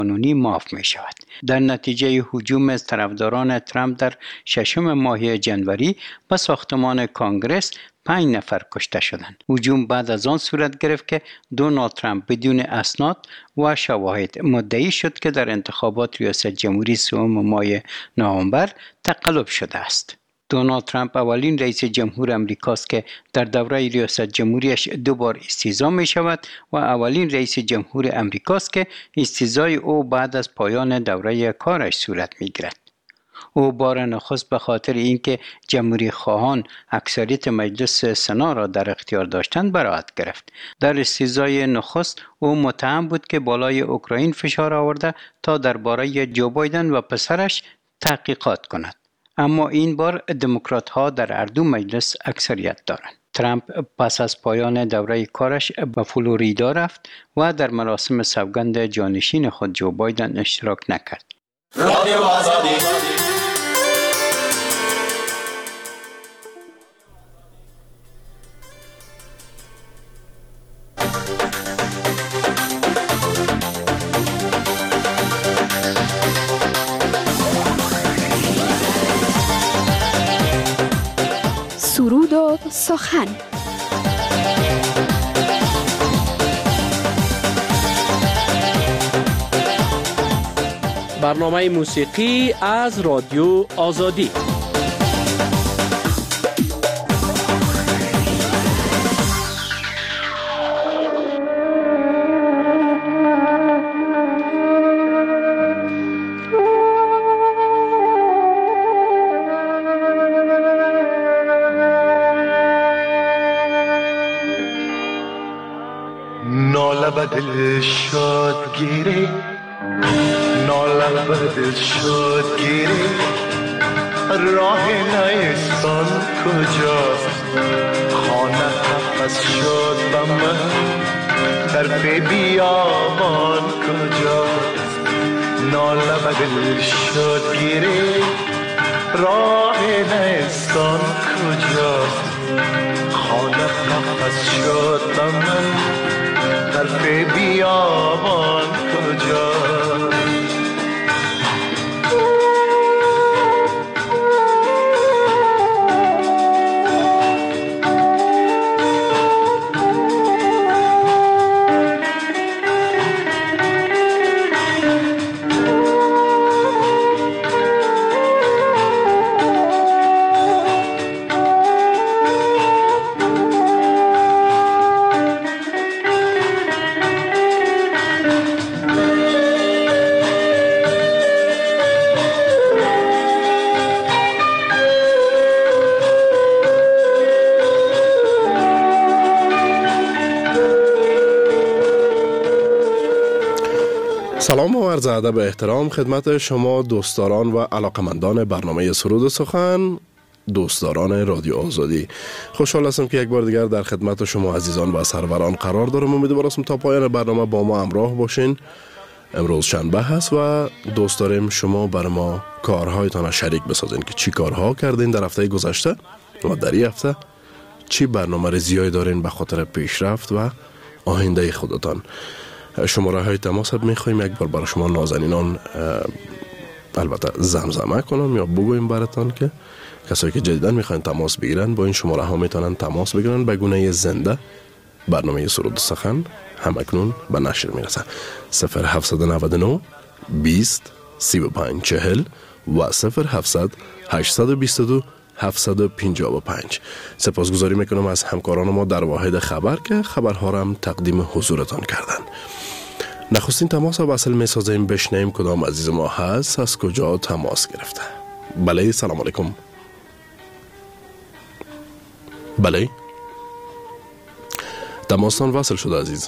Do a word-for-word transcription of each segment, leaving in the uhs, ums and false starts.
قانونی معاف می شود. در نتیجه هجوم از طرفداران ترامپ در ششم ماه جنوری به ساختمان کانگرس پنج نفر کشته شدند. هجوم بعد از آن صورت گرفت که دونالد ترامپ بدون اسناد و شواهد مدعی شد که در انتخابات ریاست جمهوری سوم ماه نوامبر تقلب شده است. دونالد ترامپ اولین رئیس جمهور امریکاست که در دوره ریاست جمهوریش دو بار استیضا می شود و اولین رئیس جمهور امریکاست که استیضای او بعد از پایان دوره کارش صورت می گیرد. او بار نخست به خاطر اینکه جمهوری خواهان اکثریت مجلس سنا را در اختیار داشتند براءت گرفت. در استیضای نخست او متهم بود که بالای اوکراین فشار آورده تا درباره جو بایدن و پسرش تحقیقات کند. اما این بار دموکرات ها در هر دو مجلس اکثریت دارند. ترامپ پس از پایان دوره کارش به فلوریدا رفت و در مراسم سوگند جانشین خود جو بایدن اشتراک نکرد. رادیو آزادی سرود و سخن. برنامه موسیقی از رادیو آزادی. بدل شد گیری ناله بدل شد گیری راه نیستان کجاست خانه حفظ شد به من طرف بیابان کجاست ناله بدل شد گیری راه نیستان کجاست خانه حفظ شد به من طرف بیابان کجاست سلام و عرض ادب و احترام خدمت شما دوستداران و علاقمندان برنامه سرود و سخن، دوستداران رادیو آزادی. خوشحال هستم که یک بار دیگر در خدمت شما عزیزان و سروران قرار دارم. امیدوارم تا پایان برنامه با ما همراه باشین. امروز شنبه هست و دوست داریم شما بر ما کارهایتان را شریک بسازین که چی کارها کردین در هفته گذشته و در این هفته چی برنامه ریزی‌ای دارین به خاطر پیشرفت و آینده خودتان. شماره های تماس میخوایم یک بار برای شما نازنینان البته زمزمه کنم یا بگویم براتان که کسایی که جدیدن میخواین تماس بگیرن با این شماره ها میتونن تماس بگیرن به گونه زنده. برنامه سرود سخن همکنون به نشر میرسه. صفر هفتصد و نود و نه بیست سی و پنج چهل و صفر هفتصد هشتصد و بیست و دو هفتصد و پنجاه و پنج. سپاسگزاری میکنم از همکاران ما در واحد خبر که خبرها را هم تقدیم حضورتان کردن. نخستین تماس را وصل میسازیم بشنیم کدام عزیز ما هست، از کجا تماس گرفته. بله، سلام علیکم. بله، تماسان وصل شده عزیز.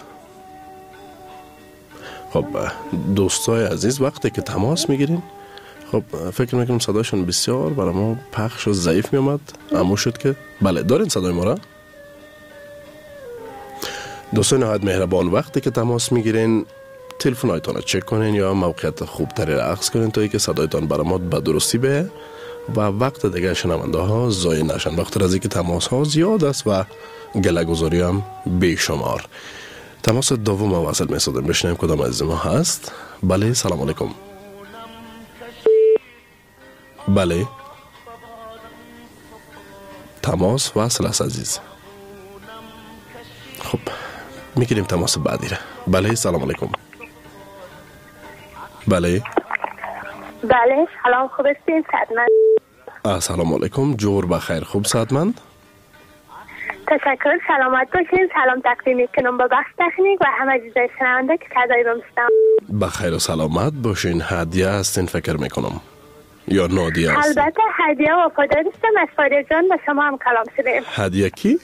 خب دوستای عزیز وقتی که تماس میگیرین، خب فکر میکنم صدایشون بسیار برای ما پخش و ضعیف میامد. اما شد که بله دارین صدای ما را. دوستان نهایت مهربان وقتی که تماس میگیرین تلفن هایتان را چک کنین یا موقعیت خوب تری را عکس کنین تا اینکه صدایتان برای ما به درستی به و وقت دیگه شنونده ها ضایع نشن. وقت از اینکه تماس ها زیاد است و گله گذاری هم بیشمار. تماس دوم واصل می سودیم. بشنیم کدام از ما هست. بله سلام علیکم. بله تماس واصل است عزیز. خب میگیریم تماس بعدی را. بله سلام علیکم. بله بله سلام، خوب هستین؟ سعدمند. سلام علیکم، جور بخیر. خوب سعدمند؟ تشکر، سلامت باشین. سلام تقدیم میکنم به بخش تکنیک و همه عزیزای شنونده که صدای رو میشنون. بخیر و سلامت باشین. هدیه هستین فکر میکنم یا نادیه هستین؟ البته هدیه وفادار هستم از فادر جان، با شما هم کلام شدیم. هدیه کی؟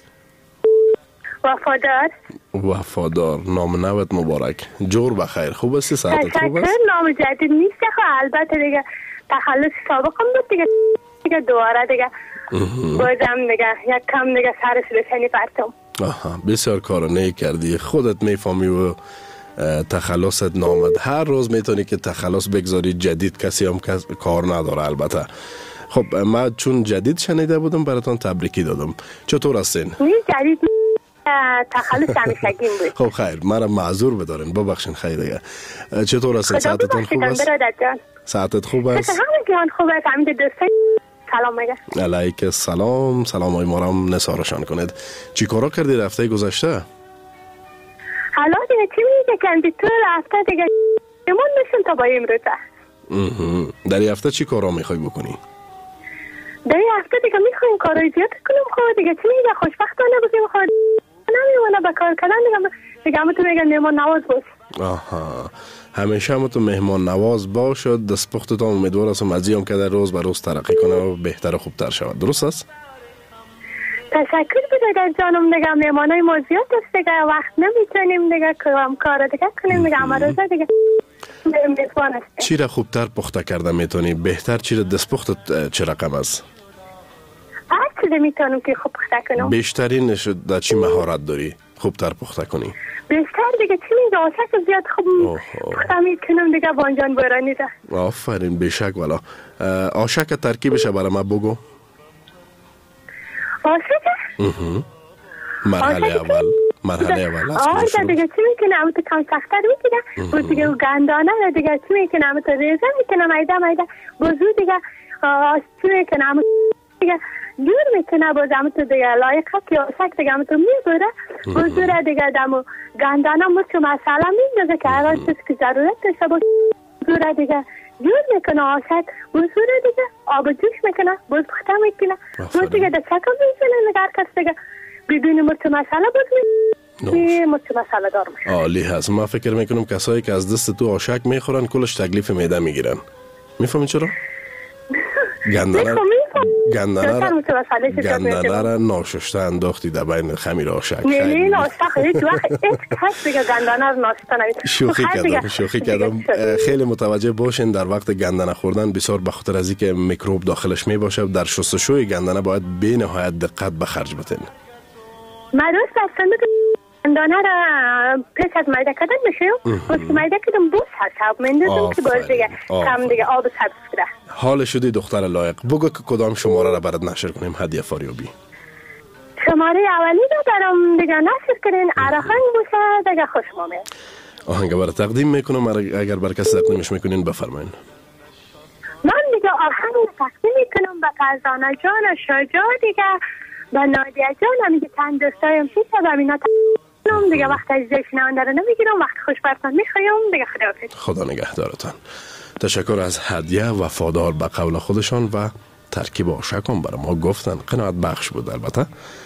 وفادار. وفادار، نام نوت مبارک. جور بخیر. خوب هستی؟ ساعتت خوب است؟ تشکر. نام جدید نیست خب، البته دیگه تخلص سابقم بود دیگه دیگه دوباره دیگه بازم دیگه یک کم دیگه سرش بشنی پرتم. آها، بسیار کار نیک کردی. خودت میفهمی و تخلصت نامد. هر روز میتونی که تخلص بگذاری. جدید کسی هم کس کار نداره البته. خب من چون جدید شنیده بودم براتون تبریکی دادم. چطور هستین؟ نیست جدید تخلص همیشگیم بود. خب خیر، مرا معذور بدارین، ببخشین. خیر دیگه. چطور هستین؟ ساعتتون خوب است؟ ساعتت خوب است؟ همه جان خوب است. همین دوستای سلام میگه. علیک السلام. سلام های ما را هم نثارشان کنید. چی کارا کردی هفته گذشته؟ حالا دیگه چی میگه که تو هفته دیگه ایمون میشن تا با امروزه. در این هفته چی کارا میخوای بکنی؟ در این هفته دیگه میخوایم کارای زیاد کنم. خب دیگه چی میگه خوشبختانه بودیم. خب نمیمونه به کار کردن دیگه دیگه همه تو میگن مهمان نواز باش. آها، همیشه همه تو مهمان نواز باشد. دست پختت هم امیدوار هستم از این که در روز به روز ترقی کنه و بهتر و خوبتر شود. درست است؟ تشکر بدید جانم. دیگه مهمانای ما زیاد است دیگه، وقت نمیتونیم دیگه کام کار دیگه کنیم دیگه. همه روزه دیگه میزبان هستیم. چی را خوبتر پخته کرده میتونی؟ بهتر چی را دست پختت چه رقم است؟ هر چیزی میتونم که خوب پخته کنم. بیشترینش در چی مهارت داری خوبتر پخته کنی؟ بیشتر دیگه چی میگه آشک زیاد خوب پخته میکنم دیگه. بانجان بارانی ده. آفرین، بیشک والا. آشک ترکیبش برای ما بگو. آشک؟ مرحله اول مرحله اول است. آه دیگه چی میکنم تو کم سختر میکنم. باز دیگه گندانه دیگه چی میکنم تو ریزه میکنم ایده میده. بازو دیگه چی میکنم دیگه جور میکنه. باز هم تو دیگه لایق که آشک دیگه هم تو میبوره. بازو را دیگه دمو گندانه مرچ و مساله میدازه که هر چیز که ضرورت داشته باشه. بازو را دیگه جور میکنه آشک. بازو را دیگه آب جوش میکنه. باز پخته میکنه. باز دیگه در چکم میزنه نگر کس دیگه بدون مرچ و مساله باز میکنه. مرچ و مساله دار میشه. عالی هست. من فکر میکنم کسایی که از دست تو آشک میخورن کلش تکلیف معده میگیرن. میفهمی چرا؟ گندنه گندنه گندنه را ناشسته انداختی در بین خمیر آشک. نه نه ناشته هیچ وقت هیچ کس دیگه گندنه رو ناشته نمیده. شوخی کردم شوخی کردم. خیلی متوجه باشین در وقت گندنه خوردن بسیار به خاطر از اینکه میکروب داخلش می باشه در شستشوی گندنه باید به نهایت دقت به خرج بدین. مدرس هستند گندنه را پیش از میده کردن میشه. وقتی میده کردم بوس هست مندازم که باز دیگه کم دیگه آب سبز کرده. حال شدی دختر لایق. بگو که کدام شماره را برات نشر کنیم هدیه فاریابی. شماره اولی رو دارم دیگه نشر کنین. آهنگ باشه دیگه خوشم میاد. آهنگ برای تقدیم میکنم. اگر برای کسی تقدیمش میکنین بفرمایین. من دیگه آهنگ تقدیم میکنم به فرزانه جان و شجاع دیگه به نادیه جان هم دیگه چند دوستایم پیش و اینا تقدیم دیگه. وقت عزیزای شنونده رو نمیگیرم. وقت خوش برتان میخوایم دیگه. خداحافظ. خدا نگهدارتان. تشکر از هدیه. وفادار به قول خودشان و ترکیب آشک هم برای ما گفتن. قناعت بخش بود البته.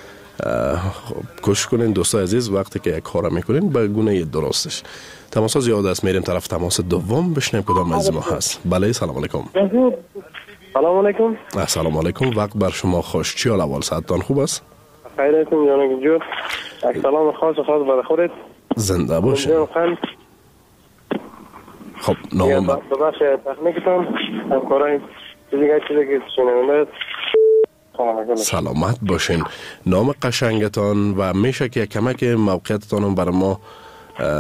کوشش کنین دوستای عزیز وقتی که یک کار میکنین به گونه درستش. تماس زیاد است. میریم طرف تماس دوم بشنیم کدام از ما هست. بله سلام علیکم. سلام علیکم. سلام علیکم. وقت بر شما خوش. چی حال اول ساعتتان خوب است؟ خیر هستم جانم جو. یک سلام خاص و خاص برای خودت. زنده باشین. خب نام با بخش تکنیکتان همکارای دیگه چیزی که شنونده سلامت باشین. نام قشنگتان و میشه که کمک موقعیتتان برای ما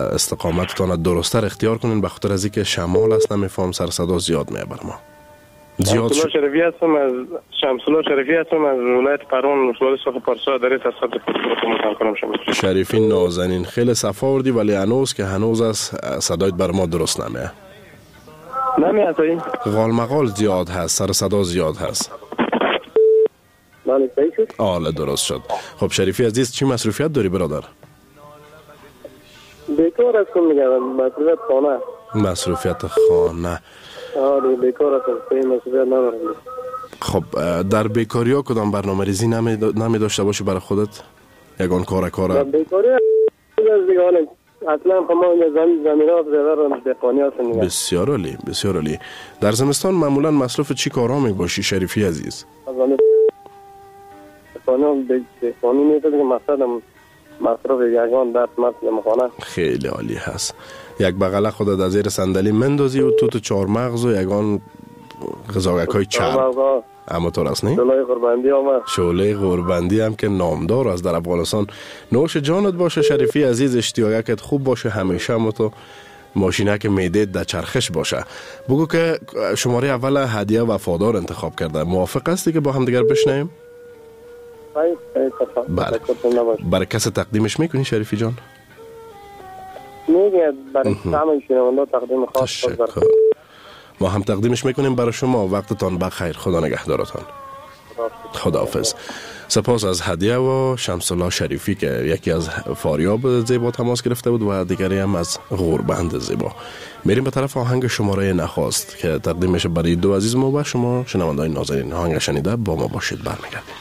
استقامتتان درستر اختیار کنین به خاطر از اینکه شمال است نمیفهم سر صدا زیاد میه بر ما. زیاد شمسالله شریفی هستم از شمسالله شریفی هستم از ولایت پروان ولسوالی ساخت پارسا در تصادف خودم کنم شما. شریفی نازنین خیلی صفا آوردی ولی هنوز که هنوز از صدایت بر ما درست نمیه. نمیاد این؟ غال مقال زیاد هست، سر صدا زیاد هست. بله صحیح شد؟ آله درست شد. خب شریفی عزیز چی مصروفیت داری برادر؟ بیکار هستم میگم، مصروفیت خانه. مصروفیت خانه. آره بیکار هستم، صحیح مصروفیت ندارم. خب در بیکاری ها کدام برنامه ریزی نمی, نمی داشته باشی برای خودت؟ یگان کار کاره؟ در بیکاری از دیگه حالا اصلا ما زمین زمین ها زیادر دفانی هستم. بسیار عالی، بسیار عالی. در زمستان معمولا مصروف چی کارها می باشی شریفی عزیز؟ دفانی دفانی نیست که مقصدم مصروف یگان درس مطلب مخانه. خیلی عالی هست. یک بغله خودت از زیر صندلی مندازی و تو تو چهار مغز و یگان غذاگک های چرب. اما تو راست نی؟ شعله قربندی آمد. شعله قربندی هم که نامدار از در افغانستان. نوش جانت باشه شریفی عزیز، اشتیاقت خوب باشه همیشه، اما تو ماشینک میده در چرخش باشه. بگو که شماره اول هدیه وفادار انتخاب کرده، موافق هستی که با هم دیگر بشنیم؟ بله. برای کس تقدیمش میکنی شریفی جان؟ میگه برای تمام شنونده تقدیم خاص تشکر. ما هم تقدیمش میکنیم برای شما. وقتتان بخیر، خدا نگهدارتان. خداحافظ. سپاس از هدیه و شمسالله شریفی که یکی از فاریاب زیبا تماس گرفته بود و دیگری هم از غوربند زیبا. میریم به طرف آهنگ شماره نخواست که تقدیم میشه برای دو عزیز ما و شما شنونده‌های نازنین. آهنگ شنیده با ما باشید، برمیگردیم.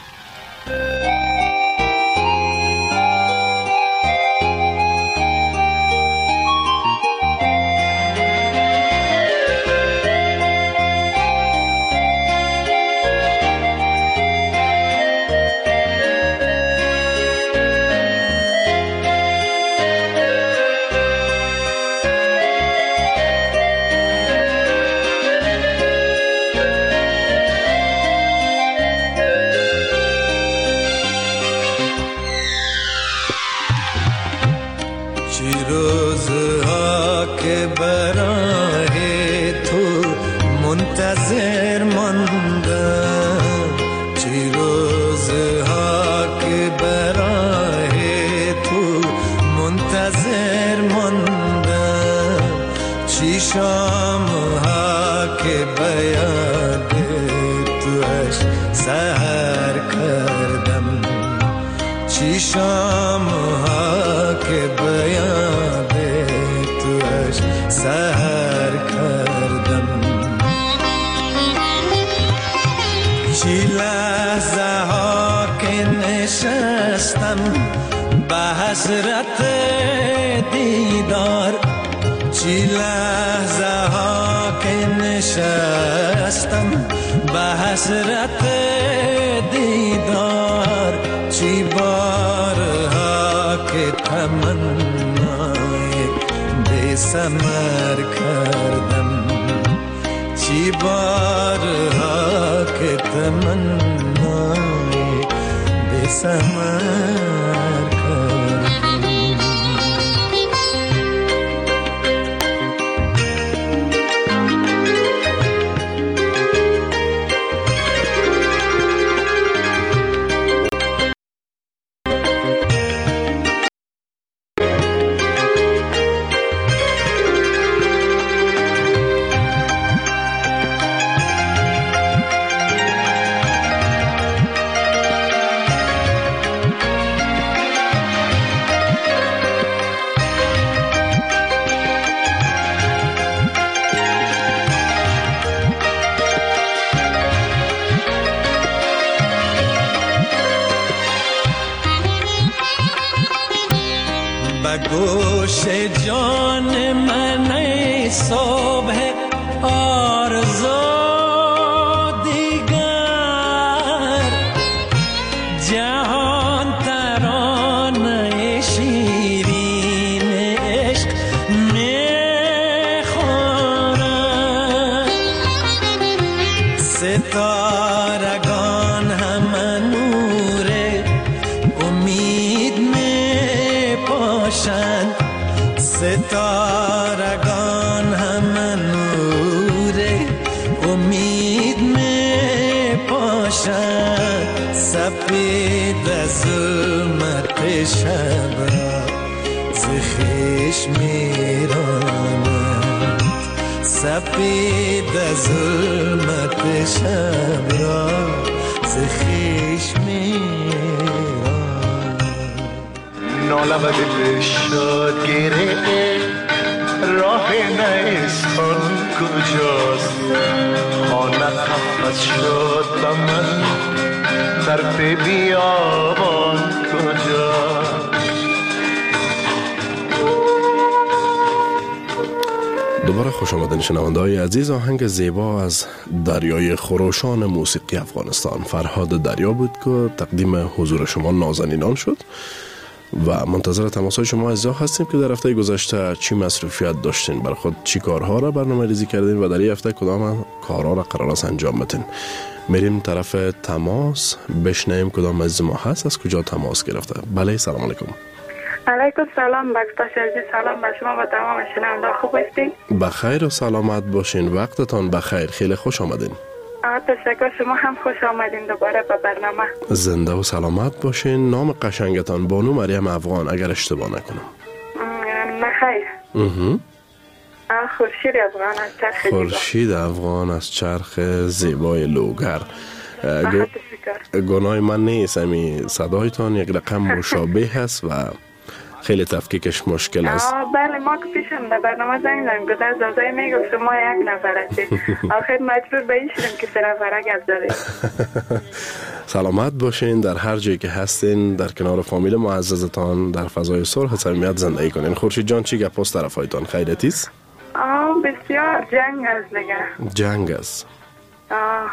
حسرت دیدار، چی لحظه ها که نشستم به حسرت دیدار، چی بارها که تمنای بی ثمر کردم، چی بارها که تمنای بی ثمر گوش جان من ای صبح آرزو دیگر، جهان ترانه شیرین عشق میخورد، ستارگان همه نور امید میپاشند، ستارگان همه شب را ز خویش میراند سپید ظلمت شب را ز خویش میراند نالم دل شاد گیره راه نیستان کجاست خانه قفص شد به من طرف بیابان کجاست. دوباره خوش آمدین شنونده‌های عزیز. آهنگ زیبا از دریای خروشان موسیقی افغانستان فرهاد دریا بود که تقدیم حضور شما نازنینان شد و منتظر تماس‌های شما عزیزا هستیم که در هفته گذشته چی مصروفیت داشتین، برای خود چی کارها را برنامه ریزی کردین و در این هفته کدام کارها را قرار است انجام بدین. میریم طرف تماس بشنویم کدام عزیز ما هست، از کجا تماس گرفته. بله سلام علیکم. علیکم سلام بکتاش عزیز، سلام به شما و تمام شنونده. خوب هستین؟ بخیر و سلامت باشین، وقتتان بخیر، خیلی خوش آمدین. تشکر، شما هم خوش آمدین دوباره به برنامه. زنده و سلامت باشین. نام قشنگتان بانو مریم افغان اگر اشتباه نکنم. نه خیر. اها. خورشید افغان از چرخ زیبا. خورشید افغان از چرخ زیبای لوگر. گناه من نیست، امی صدایتان یک رقم مشابه هست و خیلی تفکیکش مشکل است. بله ما که پیشم به برنامه زنگ زدیم که در زوزای میگفت شما یک نفر هستید. آخر مجبور به این شدیم که سه نفره گپ زدیم. سلامت باشین، در هر جایی که هستین در کنار فامیل معززتان در فضای صلح و صمیمیت زندگی کنین. خورشید جان چی گپ است طرفایتان؟ خیریت است؟ آه بسیار جنگ است دیگه. جنگ است. آه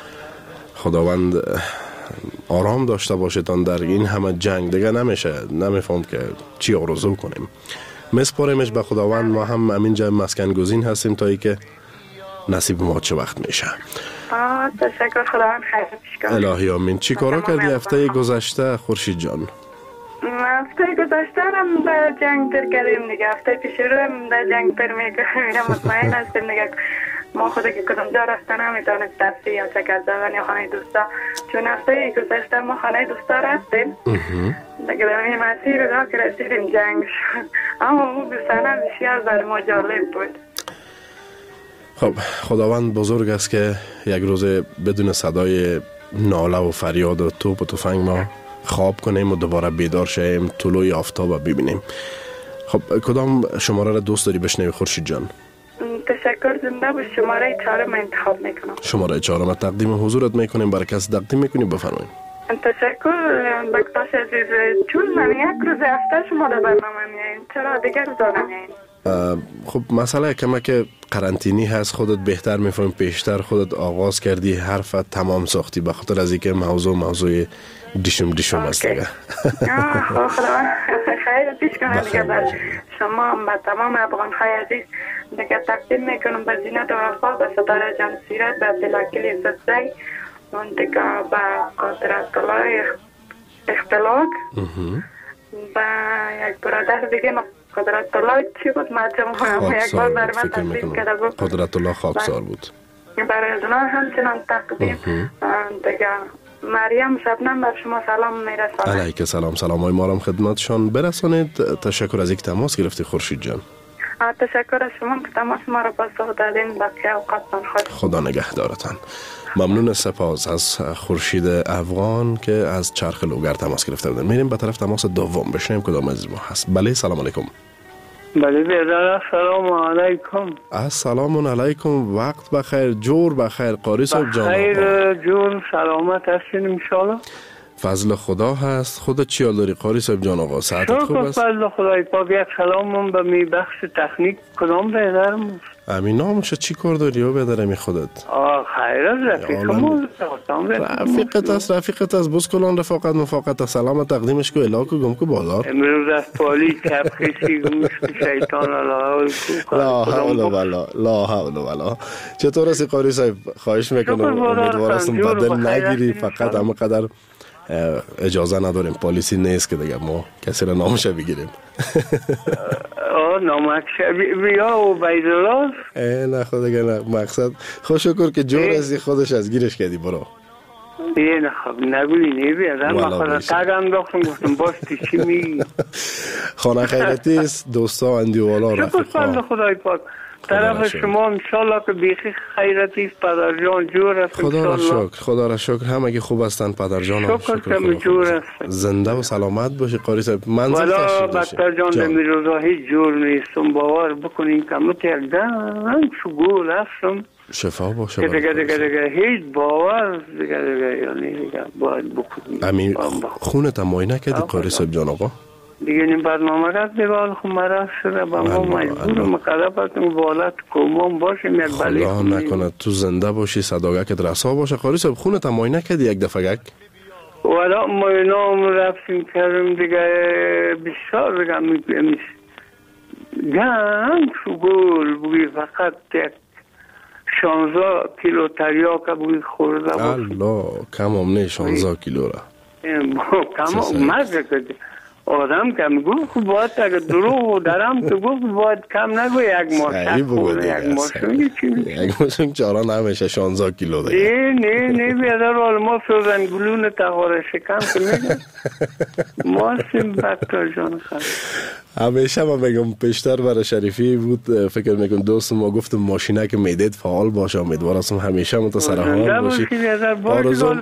خداوند آرام داشته باشتان در این همه جنگ. دیگه نمیشه، نمیفهم که چی آرزو کنیم. مسپاریمش به خداوند. ما هم همینجا مسکن گزین هستیم تا ای که نصیب ما چه وقت میشه. آه تشکر، خداوند خیرش کنه. الهی آمین. چی کارا کردی هفته گذشته خورشید جان؟ هفته گذشته هم در جنگ در کردیم دیگه. هفته پیش رو هم در جنگ پر میکنیم. مطمئن هستیم دیگه ما خود که کدام جا رفتن نمیتونست تفریح یا چکر زدن یا خانه دوستا، چون هفته گذشته ما خانه دوستا رفتیم دیگه در این مسیر را که رسیدیم جنگ شد. اما اون بسانه بسیار در ما جالب بود. خب خداوند بزرگ است که یک روز بدون صدای ناله و فریاد و توپ و تفنگ ما خواب کنیم و دوباره بیدار شیم، طلوع آفتاب ببینیم. خب کدام شماره را دوست داری بشنوی خورشید جان؟ تشکر، زنده باش. شماره چهارم انتخاب میکنم. شماره چهارم تقدیم حضورت میکنیم، برای کسی تقدیم میکنیم، بفرمایید. تشکر بکتاش عزیز. چون من یک روز هفته شما در برنامه میایین، چرا دیگر روزا نمیایین؟ خب مسئله کمه که قرنطینی هست، خودت بهتر میفهمی، پیشتر خودت آغاز کردی، حرف تمام ساختی، به خاطر از اینکه موضوع موضوع دیشم دیشم است دیگه. خب خدا خیر پیش کنه دیگه. بر شما به تمام افغان‌های عزیز دیگه تقدیم میکنم به زینت و وفا، به ستاره جان سیرت، به عبدالوکیل زدزی و دیگه به قدرت الله اختلاق، به یک برادر دیگه قدرت الله چی بود مجموعه یک بار برای من تقدیم کرده بود. قدرت الله خاکسار بود. برای از اونا همچنان تقدیم دیگه. مریم شبنم بر شما سلام میرسانه. علیک سلام، سلام های ما را خدمتشان برسانید. تشکر از اینکه تماس گرفتی خورشید جان. تشکر از شما که تماس ما را پاسخ دادین. بقیه اوقاتتان خوش. خدا نگهدارتان. ممنون، سپاس از خورشید افغان که از چرخ لوگر تماس گرفته بودن. میریم به طرف تماس دوم بشنیم کدام از ما هست. بله سلام علیکم. بله بیادر سلام علیکم. السلام علیکم، وقت بخیر، جور بخیر قاری صاحب جان. بخیر جور سلامت هستین انشالله. فضل خدا هست. خودت چی حال داری قاری صاحب جان آقا؟ صحتت خوب است؟ فضل خدای پاک. یک سلام به می بخش تکنیک کدام بیادرم؟ امین ناموشه چی کار داری او بیادر امی خودت؟ آه خیر از رفیقمون. رفیقت است رفیقت است بس کلان رفاقت مفاقت سلام تقدیمش کو الاکو گم کو بازار. امروز از پالی کپ خیسی گوش شیطان الله. لا حول ولا لا حول ولا. چطور است قاری صاحب؟ خواهش میکنم امیدوارم بدن نگیری، فقط اما قدر اجازه نداریم، پالیسی نیست که دیگه ما کسی را نامش بگیریم. آه نامک بیا و بیدراز. اه نه خود دیگه نه، مقصد خوش شکر که جور ازی خودش از گیرش کردی برو. یه نخواب نگوی نیبیادم من خدا تگ انداختم گفتم باش چی میگی. خانه خیرتی است دوستا و اندیوالا رفیقا. شکر بند خدای پاک. طرف شما انشالله که بیخی خیرتی است پدر جان جور است. خدا را شکر خدا را شکر همگی خوب هستند پدر جان. شکر که جور است. زنده و سلامت باشی قاری صاحب. منزل تشریف داشتی. والا بطر جان دمی روزا هیچ جور نیستم باور بکنین که مت یک دن شگول هستم. شفا باشه. دیگه دیگه دیگه هیچ باور دیگه دیگه یعنی دیگه باید بکنیم. امی خونت هم معاینه کردی قاری صاحب جان آقا؟ دیگه این برنامه رد دیوال خود مرض شده با ما مجبور مقدب هستم بالات کمام باشیم یک بلی خدا نکنه تو زنده باشی صداگکت رسا باشه. قاری صاحب خونت هم معاینه کردی یک دفعه گک؟ والا معاینه هم رفتیم کردیم دیگه بسیار دیگه میپیمیش گنگ شگول بوی فقط یک شانزده کیلو تریاک بوی خورده باشه. الله کم هم نه شانزده کیلو را کم هم مزه کده آدم کم گفت باید اگه دروغ و درم تو گفت باید کم نگو یک ماشک خونه یک ماشونی چی میشه یک ماشون چارا نمیشه شانزده کیلو دیگه. نه نه نه بیادر حال ما سوزن گلون تقاره شکم که میگم ما سیم بکتر جان خواهد همیشه من بگم پیشتر برای شریفی بود فکر میکنم دوست ما گفتم ماشینه که میدید فعال باشه امیدوار هستم همیشه متصرف حال باشی. آرزو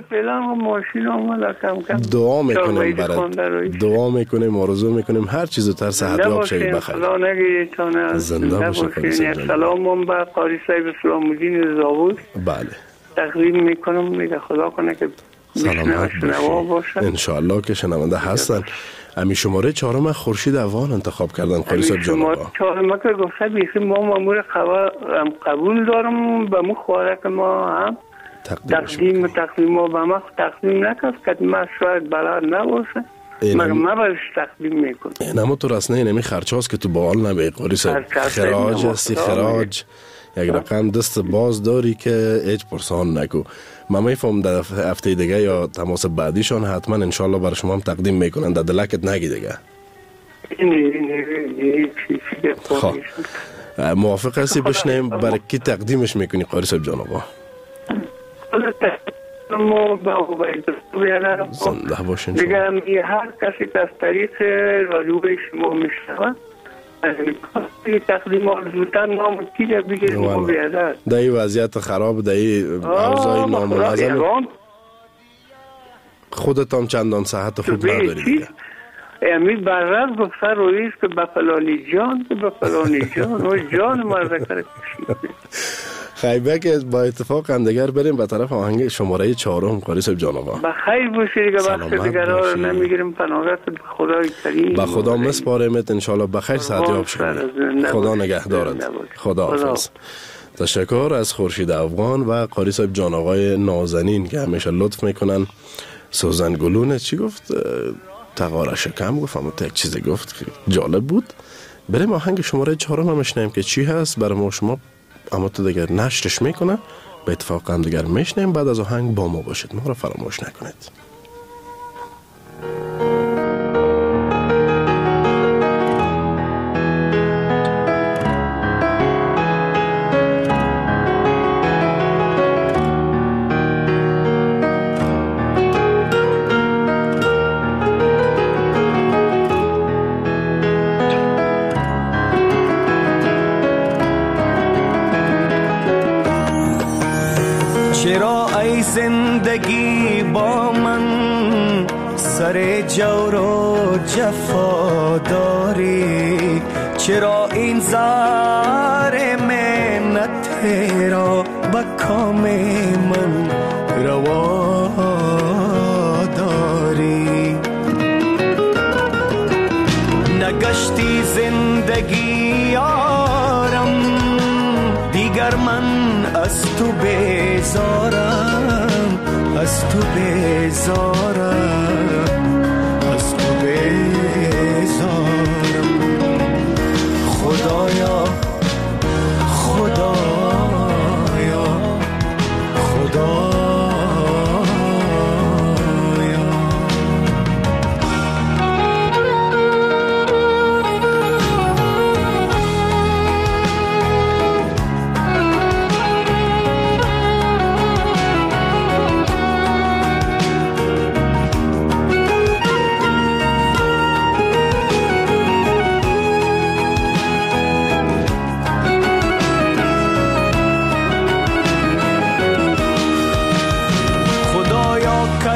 دعا میکنیم برای دعا میکنیم آرزو میکنیم هر چیزو تر صحتیاب شوی بخیر. خدا نگیرید تانه زنده باشید. سلام به قاری صاحب اسلام الدین زاوود. بله تقدیم میکنم میگه خدا کنه که سلامت باشید ان شاء الله که شنونده هستن. امی شماره چهارم خورشید افغان انتخاب کردن قاری صاحب جان آقا. چهارم که گفته بیخی ما مامور قبول دارم به مو خواره که ما هم تقدیم تقدیم ما به ما تقدیم نکرد که ما شاید بلد نباشه مگر ما برش تقدیم میکنم. این همه تو رسنه این همی خرچه هست که تو بال نبی قاری صاحب. خراج هستی خراج یک رقم دست باز داری که هیچ پرسان نکو. ما میفهم در هفته دیگه یا تماس بعدیشان حتما انشالله برای شما هم تقدیم میکنن در دلکت نگی دیگه. خب موافق هستی بشنیم برای کی تقدیمش میکنی قاری صاحب جان آقا؟ زنده باشین شما. دیگه هر کسی که از طریق رادیوی شما میشنوه تقدیم آرزوتر نام کیره بگیر ما بیادر در این وضعیت خراب در این اوضاع نامنظم خودت هم چندان صحت خوب نداری دیگه. امید بررد گفته رویست که به فلانی جان که به فلانی جان و جان مرده کرد خیبه که با اتفاق اندگر بریم به طرف آهنگ شماره چهارم قاری صاحب جان آقا. بخیر باشی دیگه وقت دیگر رو نمیگیریم پناهت خدای کریم با خدا مسپارمت انشالله بخیر صحتیاب شدی. خدا نگهدارت. خدا حافظ. تشکر از خورشید افغان و قاری صاحب جان آقای نازنین که همیشه لطف میکنن. سوزن گلونه چی گفت؟ تقاره شکم گفت اما تا یک چیزی گفت که جالب بود. بریم آهنگ شماره چهارم هم اشنیم که چی هست برای ما شما اما تو دیگر نشرش میکنه به اتفاق هم دیگر میشنیم. بعد از آهنگ با ما باشید ما را فراموش نکنید. زندگی با من سر جور و جفا داری چرا این زار منت را با کام من روا داری نگشتی زندگی یارم دیگر من از تو بیزارم از تو بیزارم از تو بیزارم خدایا خدایا خدایا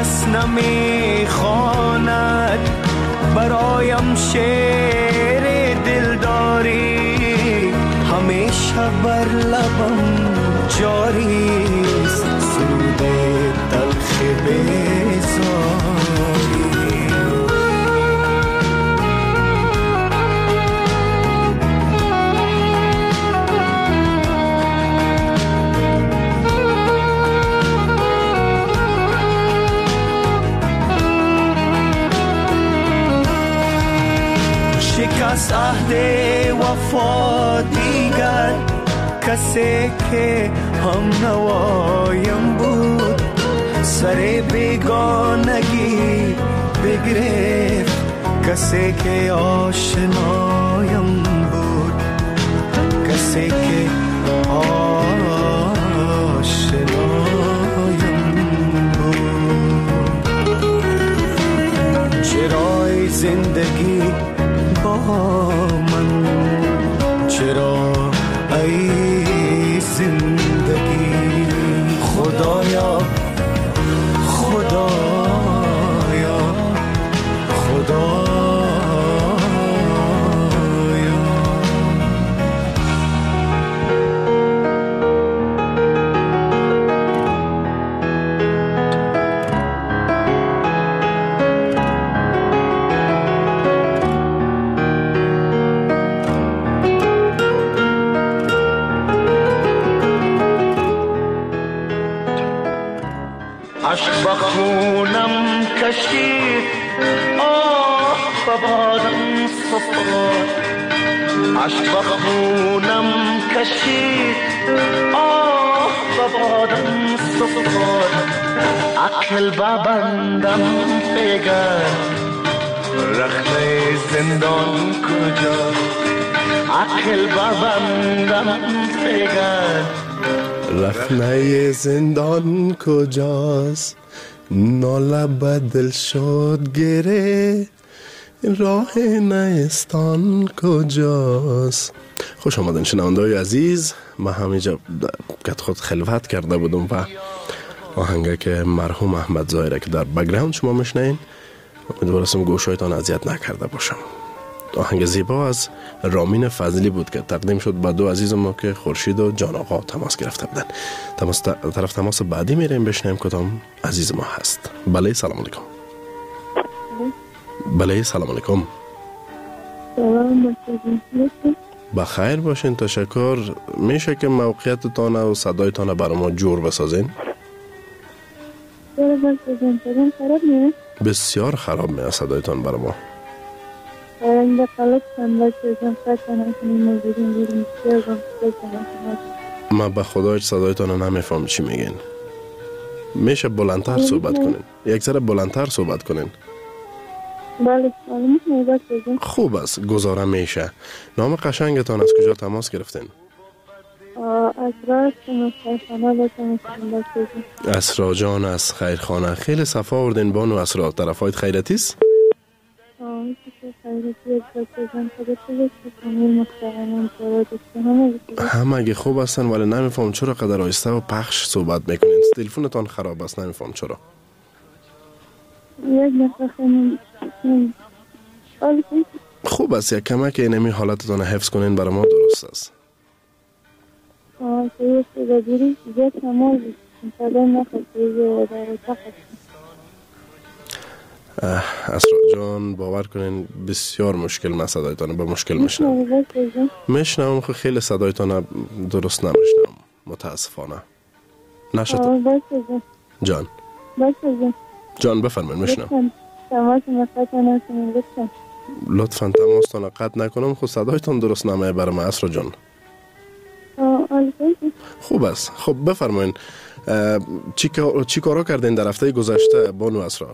کس نمیخواند برایم شعر دلداری، همیشه بر لبم جاری سرود تلخ بیزاری. شکست عهد وفا دیگر، کسی که هم نوایم بود سر بیگانگی بگرفت، کسی که آشنایم بود، کسی که آشنایم بود. چرای زندگی با من، چرا ای زندگی خدایا خدایا خدایا. عشق با خونم کشید، آه ببادم سفر. عشق با خونم کشید، آه ببادم سفر. عقل ببندم بگر، رخنه زندان کجا؟ عقل ببندم بگر، رخنه زندان کجاست؟ ناله بدل شد گره، راه نیستان کجاست؟ خوش آمدن شنونده‌های عزیز. من همینجا کت خود خلوت کرده بودم و آهنگه که مرحوم احمد ظاهره که در بک‌گراند شما میشنین، امیدوارم گوشایتان اذیت نکرده باشم. آهنگ زیبا از رامین فضلی بود که تقدیم شد به دو عزیز ما که خورشید و جان آقا تماس گرفته بودن. تماس طرف تماس بعدی میریم بشنیم کدام عزیز ما هست. بله سلام علیکم. بله سلام علیکم. سلام بخیر باشین، تشکر. میشه که موقعیتتان و صدایتان برای ما جور بسازین؟ بسیار خراب میاد صدایتان برای ما. ما به خدا صدایتان رو نمیفهم چی میگین. میشه بلندتر صحبت کنین؟ یک ذره بلندتر صحبت کنین. بله خوب است، گزاره میشه. نام قشنگتان از کجا تماس گرفتین؟ اسرا اسرا جان از خیرخانه. خیلی صفا آوردین بانو اسرا. طرفایت خیرتی است؟ همه اگه خوب هستن ولی نمیفهم چرا قدر آهسته و پخش صحبت میکنین. تلفنتان خراب است، نمیفهم چرا. خوب است یک کمک اینمی حالتتان حفظ کنین برای ما درست است. اسرا جان باور کنین بسیار مشکل من صدایتان به مشکل میشنم. میشنم خو خیلی صدایتان درست نمیشنم متاسفانه. نشد جان جان بفرمایید میشنم. لطفا تماستان قطع نکنم، خود صدایتان درست نمیه برای من اسرا جان. خوب است. خب بفرمایین چی چی کارا کردین در هفته گذشته بانو اسرا؟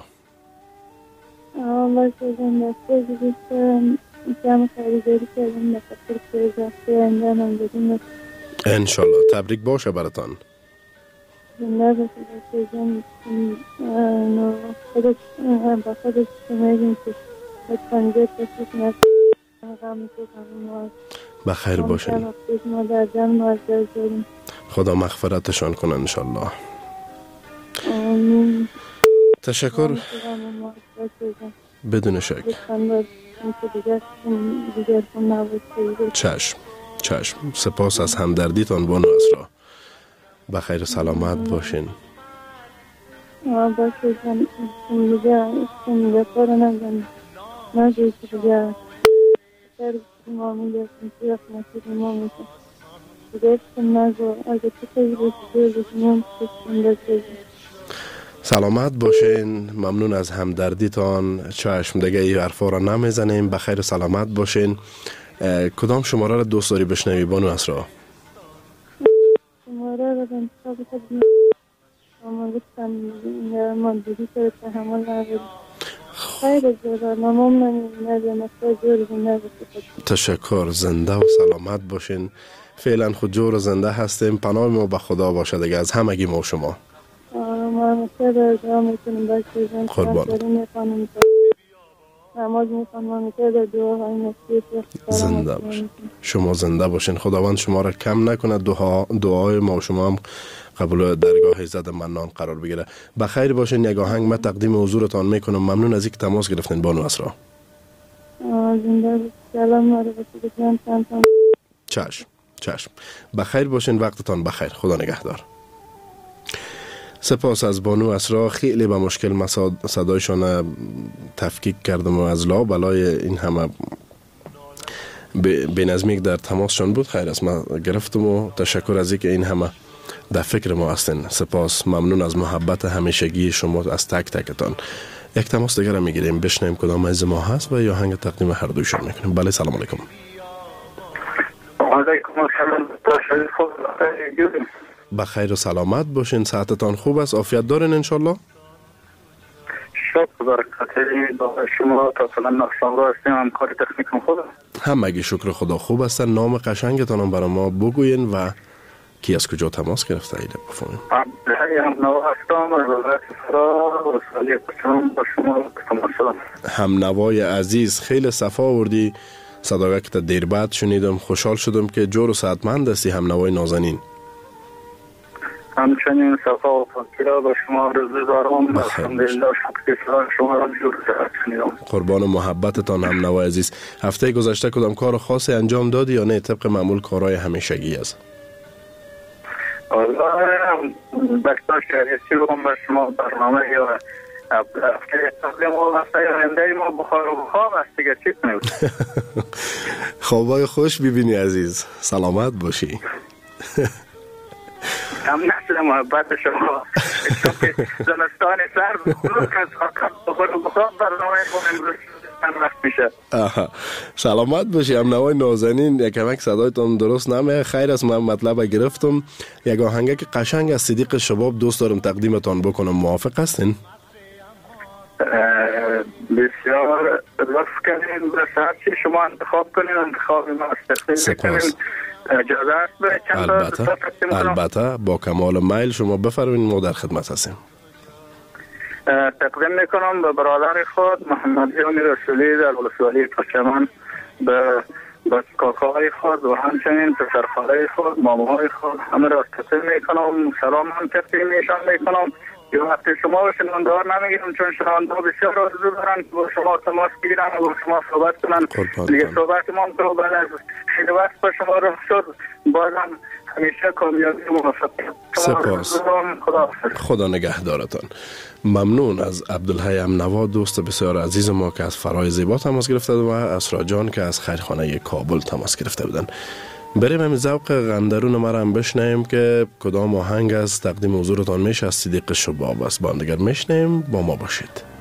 باشه جان دسته گذاشتم جمع خریداری کردم بخاطر که هفته آینده هم بدیم. انشالله تبریک باشه براتان. زنده باشه باشه جان. خودت با خودت شمایدیم که پنجه تشکیف نست غم تو غم بخیر باشین. ما در جمع معزز داریم. خدا مغفرتشان کنه انشالله. آمین. تشکر. بدون شک. چشم چشم. سپاس از همدردیتان بانو اسرا. بخیر سلامت باشین. باشه جان میگه میگه کار نگم نه دیگه سر ما میگه که نشید ما میگه دیگه نگو اگه تو دیگه میام که سلامت باشین. ممنون از همدردیتان. چشم دیگه این حرفا را نمیزنیم. بخیر سلامت باشین. کدام شماره را دوست داری بشنوی بانو اسرا؟ شماره را انتخاب کنید. اما گفتم یا من دیدی که تحمل ندارم. خیلی زیاد نمام نمیدونم مثلا جوری نمیدونم. تشکر. زنده و سلامت باشین. فعلا خود جور زنده هستیم. پناه ما به خدا باشه دیگه از همگی ما شما. ما مثلا دعا میکنیم باشه جان. قربان. نماز میخوام مثلا دعا های نصیب. زنده باشین. شما زنده باشین. خداوند شما را کم نکنه. دعا دعای ما و شما هم قبول درگاه عزت منان قرار بگیره. بخیر باشین. یک آهنگ من تقدیم حضورتان میکنم. ممنون از اینکه تماس گرفتین بانو اسرا. زنده سلام علیکم. چشم چشم. بخیر باشین. وقتتان بخیر. خدا نگهدار. سپاس از بانو اسرا. خیلی با مشکل من صدایشان تفکیک کردم و از لا بلای این همه به نظمی در تماسشان بود. خیر است من گرفتم و تشکر از اینکه این همه در فکر ما هستین. سپاس. ممنون از محبت همیشگی شما از تک تکتان. یک تماس دیگر هم میگیریم بشنیم کدام از ما هست و یا هنگ تقدیم هر دویشان میکنیم. بله سلام علیکم. علیکم السلام. بخیر و سلامت باشین. صحتتان خوب است؟ عافیت دارین انشالله؟ شکر برکت با شما. تا فعلا ناسامرا هستیم. همکار تکنیکم خوب است؟ همگی شکر خدا خوب هستن. نام قشنگتان هم برای ما بگوین و کی از کجا تماس گرفته ایده بفهمیم. هم نوا هستم از ولایت فرا و سالی کچم با شما تماس دارم. هم نوای عزیز خیلی صفا آوردی. صداقت تا دیر بعد شنیدم. خوشحال شدم که جور و صحتمند هستی. هم نوای نازنین. همچنین صفا و فکر با شما رضا دارم. الحمدلله شکر شما را جور شنیدم. قربان محبتتان هم نوای عزیز. هفته گذشته کدام کار خاصی انجام دادی یا نه طبق معمول کارهای همیشگی است؟ والله بکتا شهریتی رو هم به شما برنامه یا هفته تقلیم و هفته آینده ما بخار و بخار است دیگه چی کنیم. خوابای خوش ببینی عزیز. سلامت باشی. هم نسل محبت شما زمستان سر بخور که بخار و بخار برنامه کنیم وقت میشه. آها. سلامت باشی. هم نوای نازنین یکمک صدایتون درست نمیه. خیر است. من مطلب گرفتم. یک آهنگ که قشنگ از صدیق شباب دوست دارم تقدیمتان بکنم. موافق هستین؟ بسیار لطف کنین. بس هرچی شما انتخاب کنین انتخاب ما است. سپاس. اجازه است به چند البته البته با کمال میل شما بفرمایید. ما در خدمت هستیم. تقدیم میکنم به برادر خود محمد جان رسولی در ولسوالی پرچمان، به به کاکاهای خود و همچنین پسرخاله خود، ماماهای خود همه را تقدیم میکنم. سلام هم تقدیم میشان میکنم. یا وقتی شما به شنونده‌ها نمیگیرم چون شنونده‌ها بسیار آرزو دارن با شما تماس بگیرن و با شما صحبت کنن. دیگه صحبت ما هم تو بعد از خیلی وقت با شما رخ شد. بازم همیشه کامیابی و موفقیت. سپاس. خدا خدا نگهدارتان. ممنون از عبدالحی امنوا دوست بسیار عزیز ما که از فرای زیبا تماس گرفته و اسرا جان که از خیرخانه کابل تماس گرفته بودن. بریم همین ذوق غندرون ما را هم بشنیم که کدام آهنگ از تقدیم حضورتان میشه از صدیق شباب است. با هم دیگر میشنیم. با ما باشید.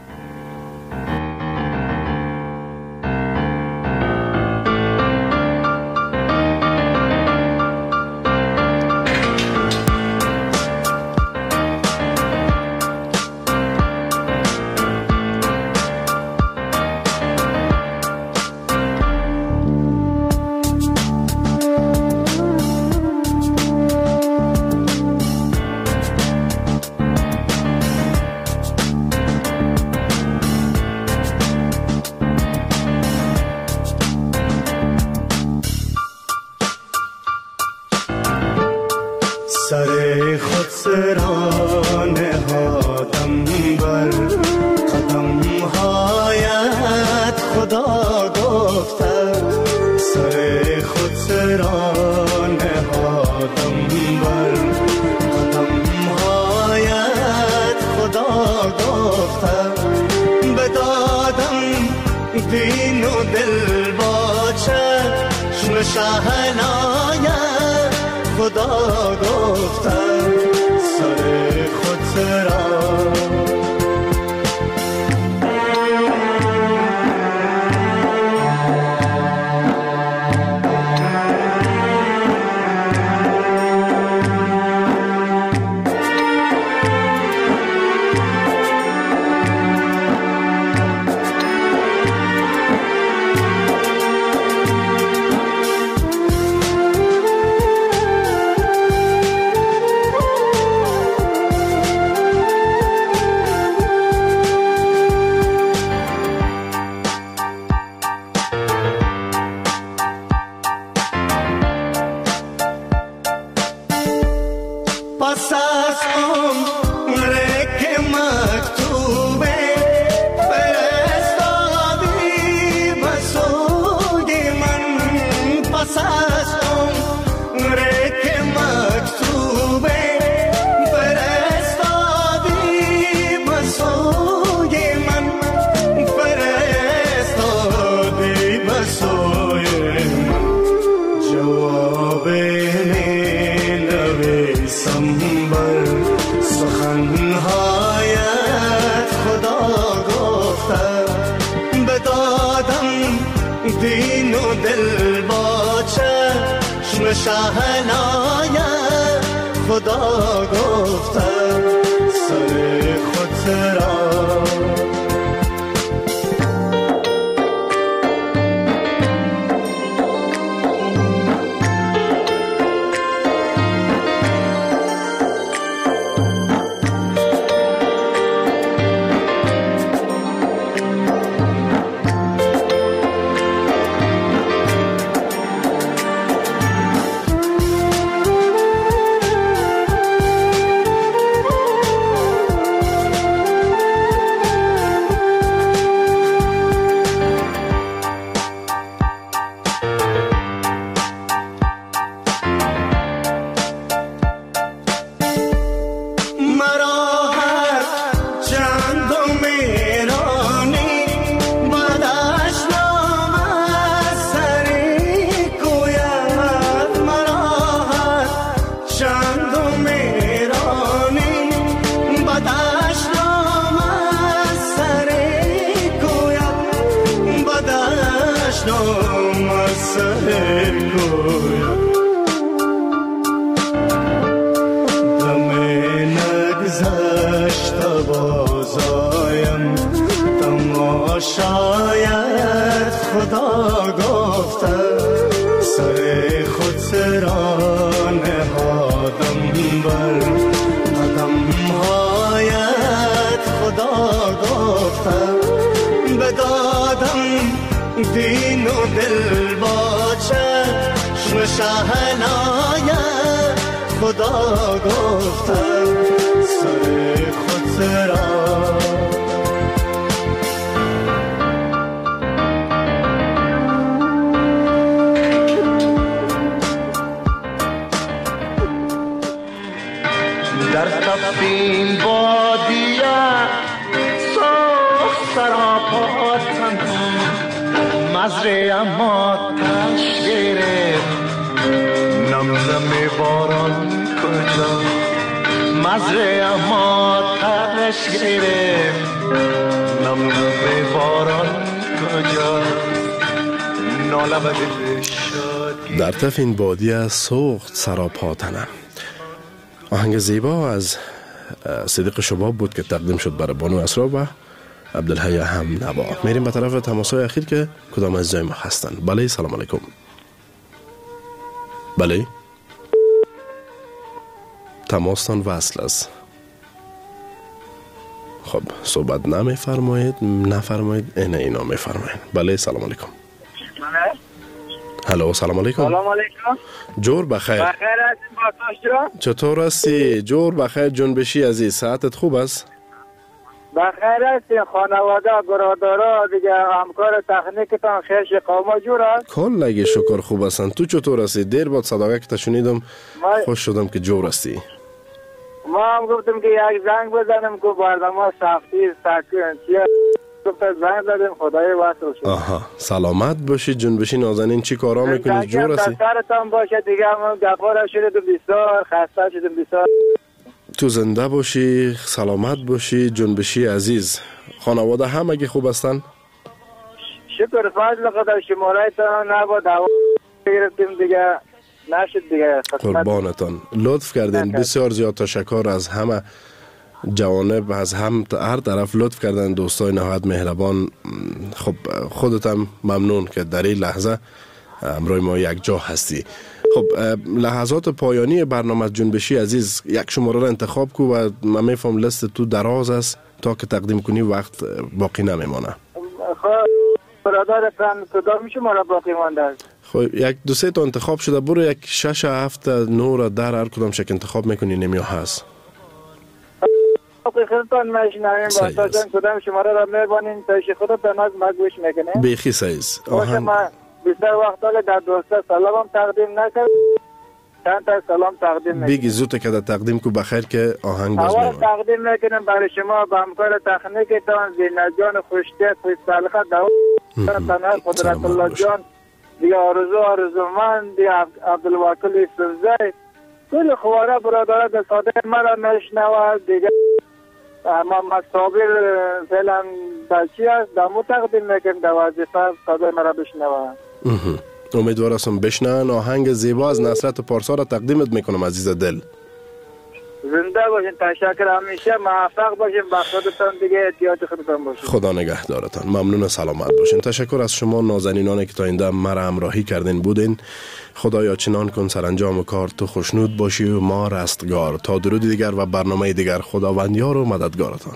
سرا نهادم بر قدم هایت خدا گفته سر خود سرا نهادم بر قدم هایت خدا گفته بدادم دین و دل با چشم شهنایت خدا گفته سر خود سرا دین و دل با چشم شهنایت خدا گفته سر خود سرا شاید خدا گفته سر خود سرا نهادم بر قدم هایت خدا گفته بدادم دین و دل با چشم شهنایت خدا گفته سر خود سرا این بادیه سرخ سراپا تنها مزرعه اما تش گرفت نم نم باران کجا مزرعه اما تش گرفت نم نم باران کجا ناله و دل شادی در طرف این بادیه سوخت سراپا تنم. آهنگ زیبا از صدیق شباب بود که تقدیم شد برای بانو اسرا و عبدالحی هم نوا. میریم به طرف تماسای اخیر که کدام عزیزای ما هستن. بله سلام علیکم. بله تماستان وصل است. خب صحبت نمیفرمایید نفرمایید اینه اینا میفرمایید. بله سلام علیکم. هلو سلام علیکم. سلام علیکم. جور بخیر. بخیر هستیم با چطور هستی؟ جور بخیر جنبشی عزیز، صحتت خوب است؟ بخیر هستیم، خانواده برادرها دیگه همکار تکنیکتان خیر شقاما جور است؟ کلگی شکر خوب هستن. تو چطور هستی؟ دیر بعد صداقه که شنیدم ما... خوش شدم که جور هستی. ما هم گفتم که یک زنگ بزنم که برنامه سختی سکن چیه گفتم زنگ زدیم خدای وصل شد. آها سلامت باشی جنبشی نازنین. چی کارا میکنی؟ جور هستی؟ سرتان باشه دیگه. هم گفار شدیم بسیار خسته شدیم بسیار. تو زنده باشی، سلامت باشی جنبشی عزیز. خانواده همگی خوب هستن؟ شکر فضل خدا. شماره تا نبود هوا گرفتیم دیگه نشد دیگه. قربانتان لطف کردین. بسیار زیاد تشکر از همه جوانب، از هم هر طرف لطف کردن دوستای نهایت مهربان. خب خودتم ممنون که در این لحظه امروز ما یک جا هستی. خب لحظات پایانی برنامه جنبشی عزیز یک شماره را انتخاب کو و من میفهم لست تو دراز است تا که تقدیم کنی وقت باقی نمیمانه. خب برادرتان کدام شماره باقی مانده است؟ خب یک دو سه تا انتخاب شده، برو یک شش هفت نور در هر کدام شک انتخاب میکنی نمیو هست. خودتان میشنویم با تاشان کدام شماره را میبانین تا خودتان از مگوش میکنه بیخی سایز آهنگ بیشتر وقت حالا در دوسته سلام تقدیم نکرد چند تا سلام تقدیم میکنم. بگی زود که در تقدیم کو بخیر که آهنگ باز میمونه. تقدیم میکنم برای شما با همکار تکنیکتان زینجان خوشتیت خوش سالخه دوام تنها قدرت الله جان دیگه آرزو آرزو من دیگه عبدالوکل یوسفزی کل خواره برادره در ساده مرا میشنوه دیگه ما مصابر فعلا بچی هست دمو تقدیم میکنم در وظیفه ساده مرا بشنوه. امیدوار هستم بشنن. آهنگ زیبا از نصرت پارسا را تقدیمت میکنم عزیز دل. زنده باشین. تشکر. همیشه موفق باشین. با خودتان دیگه احتیاط خودتان باشین. خدا نگهدارتان. ممنون. سلامت باشین. تشکر از شما نازنینانی که تا اینجا مرا همراهی کردین بودین. خدایا چنان کن سرانجام کار تو خوشنود باشی و ما رستگار. تا درود دیگر و برنامه دیگر خداوندیار و مددگارتان.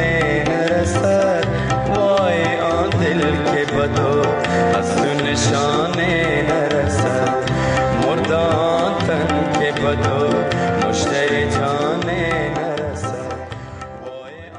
بدو از تو نشان